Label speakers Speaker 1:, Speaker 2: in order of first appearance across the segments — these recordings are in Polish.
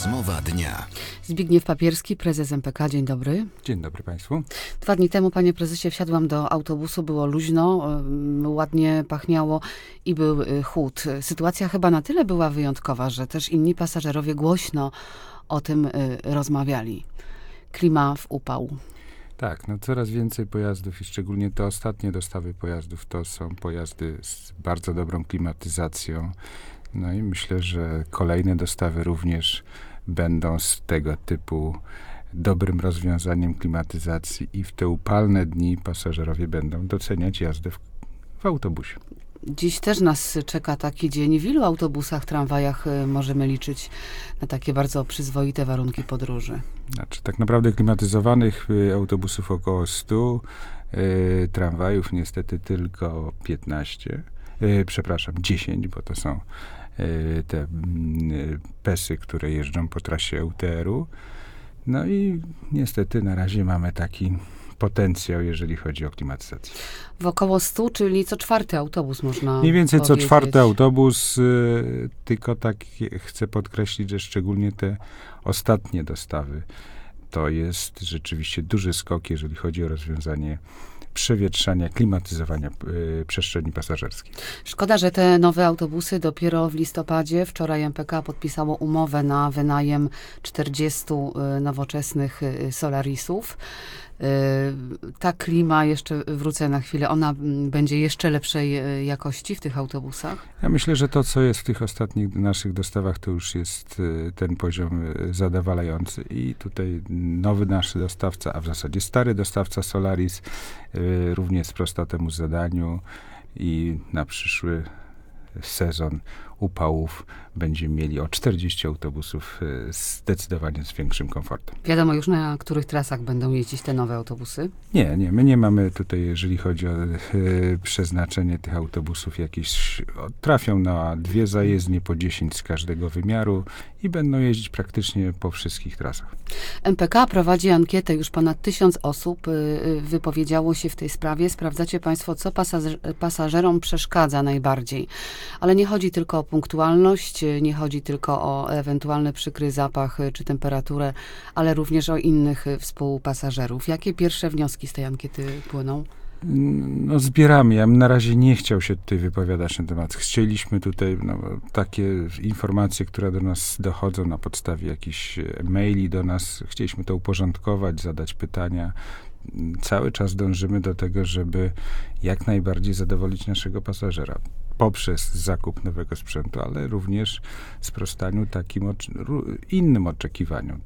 Speaker 1: Rozmowa dnia.
Speaker 2: Zbigniew Papierski, prezes MPK. Dzień dobry.
Speaker 3: Dzień dobry Państwu.
Speaker 2: 2 dni temu, panie prezesie, wsiadłam do autobusu, było luźno, ładnie pachniało i był chłód. Sytuacja chyba na tyle była wyjątkowa, że też inni pasażerowie głośno o tym rozmawiali. Klima w upał.
Speaker 3: Tak, coraz więcej pojazdów i szczególnie te ostatnie dostawy pojazdów to są pojazdy z bardzo dobrą klimatyzacją. No i myślę, że kolejne dostawy również będą z tego typu dobrym rozwiązaniem klimatyzacji i w te upalne dni pasażerowie będą doceniać jazdę w autobusie.
Speaker 2: Dziś też nas czeka taki dzień. W ilu autobusach, tramwajach możemy liczyć na takie bardzo przyzwoite warunki podróży?
Speaker 3: Tak naprawdę klimatyzowanych autobusów około 100, tramwajów niestety tylko 10, bo to są te PES-y, które jeżdżą po trasie UTR-u. No i niestety na razie mamy taki potencjał, jeżeli chodzi o klimatyzację.
Speaker 2: W około 100, czyli co 4 autobus można
Speaker 3: Mniej więcej
Speaker 2: powiedzieć.
Speaker 3: co 4 autobus, tylko tak chcę podkreślić, że szczególnie te ostatnie dostawy to jest rzeczywiście duży skok, jeżeli chodzi o rozwiązanie przewietrzania, klimatyzowania przestrzeni pasażerskiej.
Speaker 2: Szkoda, że te nowe autobusy dopiero w listopadzie. Wczoraj MPK podpisało umowę na wynajem 40 nowoczesnych Solarisów. Ta klima, jeszcze wrócę na chwilę, ona będzie jeszcze lepszej jakości w tych autobusach?
Speaker 3: Ja myślę, że to, co jest w tych ostatnich naszych dostawach, to już jest ten poziom zadowalający. I tutaj nowy nasz dostawca, a w zasadzie stary dostawca Solaris również sprosta temu zadaniu i na przyszły sezon upałów będziemy mieli o 40 autobusów zdecydowanie z większym komfortem.
Speaker 2: Wiadomo już, na których trasach będą jeździć te nowe autobusy?
Speaker 3: Nie, my nie mamy tutaj, jeżeli chodzi o przeznaczenie tych autobusów, jakieś trafią na 2 zajezdnie po 10 z każdego wymiaru i będą jeździć praktycznie po wszystkich trasach.
Speaker 2: MPK prowadzi ankietę, już ponad 1000 osób wypowiedziało się w tej sprawie. Sprawdzacie państwo, co pasażerom przeszkadza najbardziej. Ale nie chodzi tylko o punktualność, nie chodzi tylko o ewentualny przykry zapach czy temperaturę, ale również o innych współpasażerów. Jakie pierwsze wnioski z tej ankiety płyną?
Speaker 3: Zbieramy. Ja bym na razie nie chciał się tutaj wypowiadać na temat. Chcieliśmy tutaj takie informacje, które do nas dochodzą na podstawie jakichś maili do nas. Chcieliśmy to uporządkować, zadać pytania. Cały czas dążymy do tego, żeby jak najbardziej zadowolić naszego pasażera poprzez zakup nowego sprzętu, ale również sprostaniu takim innym oczekiwaniom.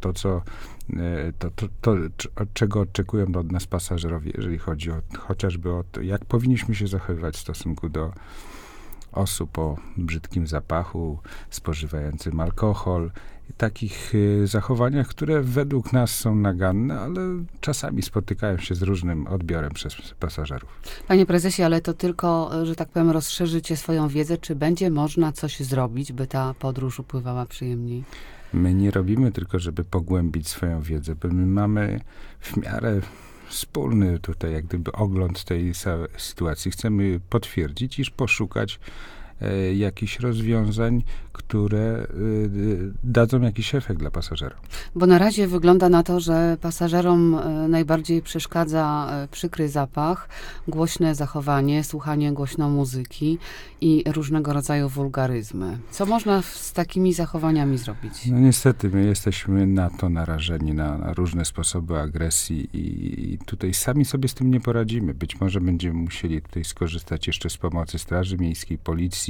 Speaker 3: Czego oczekują od nas pasażerowie, jeżeli chodzi chociażby o to, jak powinniśmy się zachowywać w stosunku do osób o brzydkim zapachu, spożywającym alkohol, takich zachowaniach, które według nas są naganne, ale czasami spotykają się z różnym odbiorem przez pasażerów.
Speaker 2: Panie prezesie, ale to tylko, że tak powiem, rozszerzycie swoją wiedzę, czy będzie można coś zrobić, by ta podróż upływała przyjemniej?
Speaker 3: My nie robimy tylko, żeby pogłębić swoją wiedzę, bo my mamy w miarę wspólny tutaj jak gdyby ogląd tej sytuacji. Chcemy potwierdzić, iż poszukać jakichś rozwiązań, które dadzą jakiś efekt dla pasażera.
Speaker 2: Bo na razie wygląda na to, że pasażerom najbardziej przeszkadza przykry zapach, głośne zachowanie, słuchanie głośno muzyki i różnego rodzaju wulgaryzmy. Co można z takimi zachowaniami zrobić?
Speaker 3: Niestety, my jesteśmy na to narażeni, na różne sposoby agresji i tutaj sami sobie z tym nie poradzimy. Być może będziemy musieli tutaj skorzystać jeszcze z pomocy Straży Miejskiej, Policji,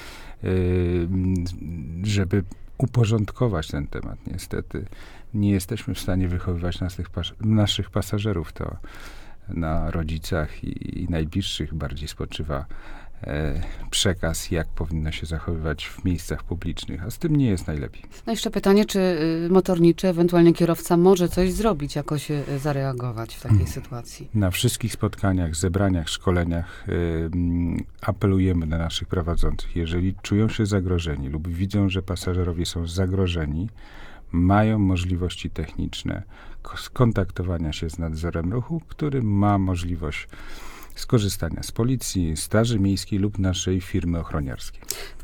Speaker 3: żeby uporządkować ten temat. Niestety nie jesteśmy w stanie wychowywać naszych pasażerów. To na rodzicach i najbliższych bardziej spoczywa przekaz, jak powinno się zachowywać w miejscach publicznych, a z tym nie jest najlepiej.
Speaker 2: No jeszcze pytanie, czy motorniczy, ewentualnie kierowca może coś zrobić, jakoś zareagować w takiej sytuacji?
Speaker 3: Na wszystkich spotkaniach, zebraniach, szkoleniach apelujemy do naszych prowadzących. Jeżeli czują się zagrożeni lub widzą, że pasażerowie są zagrożeni, mają możliwości techniczne skontaktowania się z nadzorem ruchu, który ma możliwość skorzystania z policji, straży miejskiej lub naszej firmy ochroniarskiej.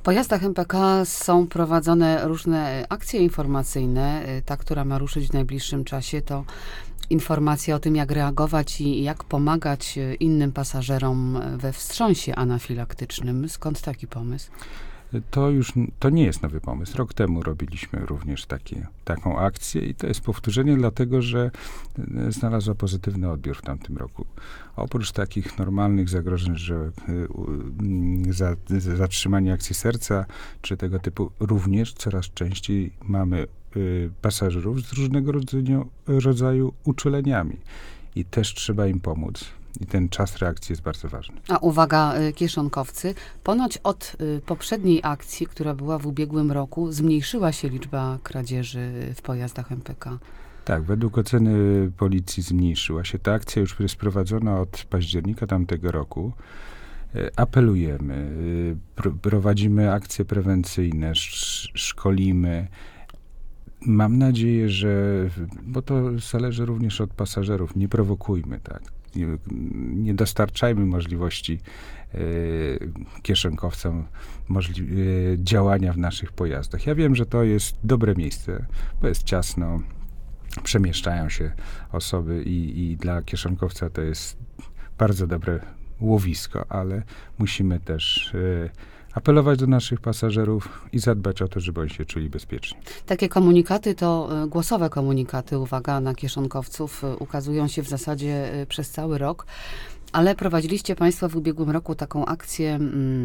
Speaker 2: pojazdach MPK są prowadzone różne akcje informacyjne. Ta, która ma ruszyć w najbliższym czasie, to informacja o tym, jak reagować i jak pomagać innym pasażerom we wstrząsie anafilaktycznym. Skąd taki pomysł?
Speaker 3: To nie jest nowy pomysł. Rok temu robiliśmy również taką akcję i to jest powtórzenie, dlatego że znalazła pozytywny odbiór w tamtym roku. Oprócz takich normalnych zagrożeń, że zatrzymanie akcji serca czy tego typu, również coraz częściej mamy pasażerów z różnego rodzaju uczuleniami i też trzeba im pomóc. I ten czas reakcji jest bardzo ważny.
Speaker 2: A uwaga, kieszonkowcy, ponoć od poprzedniej akcji, która była w ubiegłym roku, zmniejszyła się liczba kradzieży w pojazdach MPK.
Speaker 3: Tak, według oceny policji zmniejszyła się. Ta akcja już jest prowadzona od października tamtego roku. Apelujemy, prowadzimy akcje prewencyjne, szkolimy. Mam nadzieję, bo to zależy również od pasażerów, nie prowokujmy, tak. Nie dostarczajmy możliwości kieszonkowcom działania w naszych pojazdach. Ja wiem, że to jest dobre miejsce, bo jest ciasno, przemieszczają się osoby i dla kieszonkowca to jest bardzo dobre łowisko, ale musimy też apelować do naszych pasażerów i zadbać o to, żeby oni się czuli bezpiecznie.
Speaker 2: Takie komunikaty to głosowe komunikaty, uwaga, na kieszonkowców, ukazują się w zasadzie przez cały rok, ale prowadziliście Państwo w ubiegłym roku taką akcję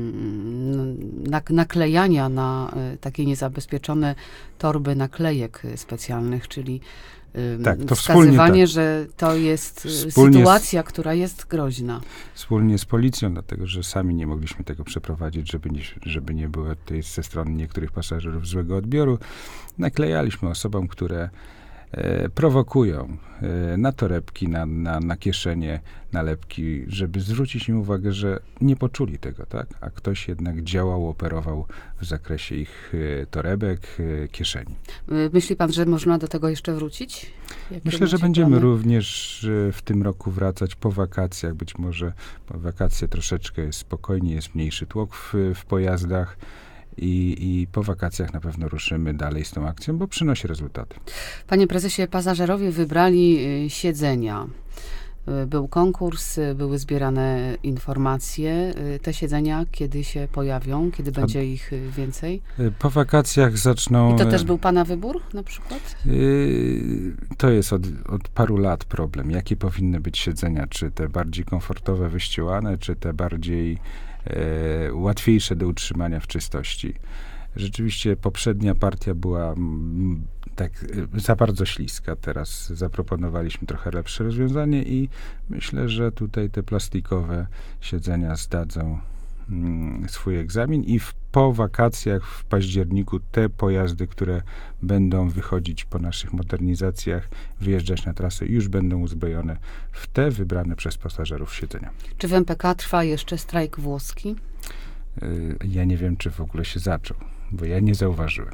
Speaker 2: naklejania na takie niezabezpieczone torby naklejek specjalnych, czyli
Speaker 3: tak, to
Speaker 2: wskazywanie, że to jest sytuacja, która jest groźna.
Speaker 3: Wspólnie z policją, dlatego że sami nie mogliśmy tego przeprowadzić, żeby nie było tutaj ze strony niektórych pasażerów złego odbioru. Naklejaliśmy osobom, które prowokują na torebki, na kieszenie, nalepki, żeby zwrócić im uwagę, że nie poczuli tego, tak? A ktoś jednak działał, operował w zakresie ich torebek, kieszeni.
Speaker 2: Myśli pan, że można do tego jeszcze wrócić?
Speaker 3: Myślę, że będziemy również w tym roku wracać po wakacjach. Być może po wakacje troszeczkę jest spokojniej, jest mniejszy tłok w pojazdach. I po wakacjach na pewno ruszymy dalej z tą akcją, bo przynosi rezultaty.
Speaker 2: Panie prezesie, pasażerowie wybrali siedzenia. Był konkurs, były zbierane informacje. Te siedzenia kiedy się pojawią? Kiedy będzie ich więcej?
Speaker 3: Po wakacjach zaczną...
Speaker 2: I to też był pana wybór na przykład?
Speaker 3: To jest od paru lat problem. Jakie powinny być siedzenia? Czy te bardziej komfortowe, wyścielane, czy te bardziej łatwiejsze do utrzymania w czystości. Rzeczywiście poprzednia partia była tak za bardzo śliska. Teraz zaproponowaliśmy trochę lepsze rozwiązanie i myślę, że tutaj te plastikowe siedzenia zdadzą swój egzamin i po wakacjach w październiku te pojazdy, które będą wychodzić po naszych modernizacjach, wyjeżdżać na trasę, już będą uzbrojone w te wybrane przez pasażerów siedzenia.
Speaker 2: Czy w MPK trwa jeszcze strajk włoski?
Speaker 3: Ja nie wiem, czy w ogóle się zaczął, bo ja nie zauważyłem.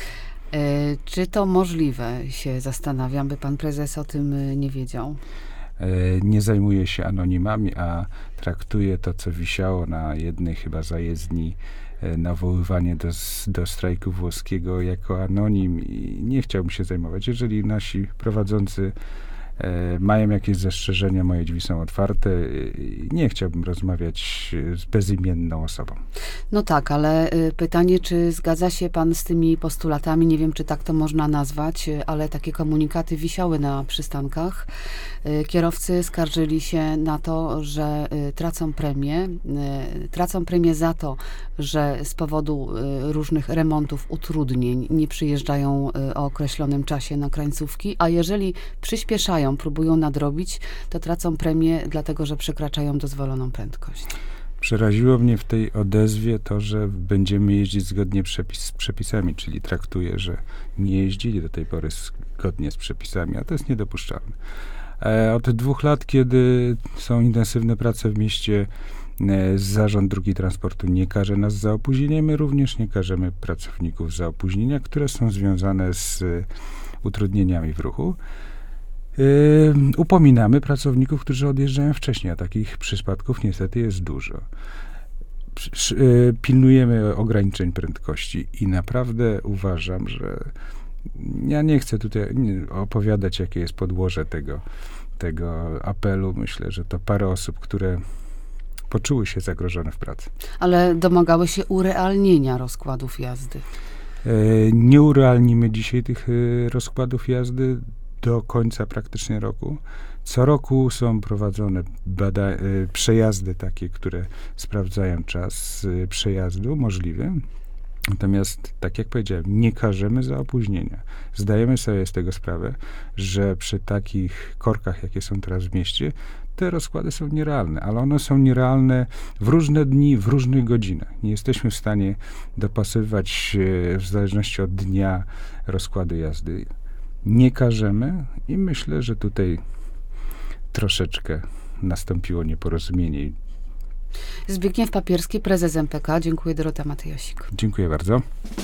Speaker 2: Czy to możliwe, się zastanawiam, by pan prezes o tym nie wiedział?
Speaker 3: Nie zajmuję się anonimami, a traktuję to, co wisiało na jednej chyba zajezdni, nawoływanie do strajku włoskiego jako anonim i nie chciałbym się zajmować. Jeżeli nasi prowadzący mają jakieś zastrzeżenia, moje drzwi są otwarte. Nie chciałbym rozmawiać z bezimienną osobą.
Speaker 2: No tak, ale pytanie, czy zgadza się pan z tymi postulatami? Nie wiem, czy tak to można nazwać, ale takie komunikaty wisiały na przystankach. Kierowcy skarżyli się na to, że tracą premię. Tracą premię za to, że z powodu różnych remontów, utrudnień nie przyjeżdżają o określonym czasie na krańcówki, a jeżeli przyspieszają, próbują nadrobić, to tracą premię dlatego, że przekraczają dozwoloną prędkość.
Speaker 3: Przeraziło mnie w tej odezwie to, że będziemy jeździć zgodnie z przepisami, czyli traktuję, że nie jeździli do tej pory zgodnie z przepisami, a to jest niedopuszczalne. Od 2 lat, kiedy są intensywne prace w mieście, Zarząd Dróg Transportu nie karze nas za opóźnienie, my również nie karzemy pracowników za opóźnienia, które są związane z utrudnieniami w ruchu. Upominamy pracowników, którzy odjeżdżają wcześniej, a takich przypadków niestety jest dużo. pilnujemy ograniczeń prędkości i naprawdę uważam, że ja nie chcę tutaj opowiadać, jakie jest podłoże tego apelu. Myślę, że to parę osób, które poczuły się zagrożone w pracy.
Speaker 2: Ale domagały się urealnienia rozkładów jazdy.
Speaker 3: Nie urealnimy dzisiaj tych rozkładów jazdy do końca praktycznie roku. Co roku są prowadzone przejazdy takie, które sprawdzają czas przejazdu możliwy. Natomiast, tak jak powiedziałem, nie karzemy za opóźnienia. Zdajemy sobie z tego sprawę, że przy takich korkach, jakie są teraz w mieście, te rozkłady są nierealne, ale one są nierealne w różne dni, w różnych godzinach. Nie jesteśmy w stanie dopasowywać w zależności od dnia rozkładu jazdy. Nie karzemy i myślę, że tutaj troszeczkę nastąpiło nieporozumienie.
Speaker 2: Zbigniew Papierski, prezes MPK. Dziękuję, Dorota Matyjasik.
Speaker 3: Dziękuję bardzo.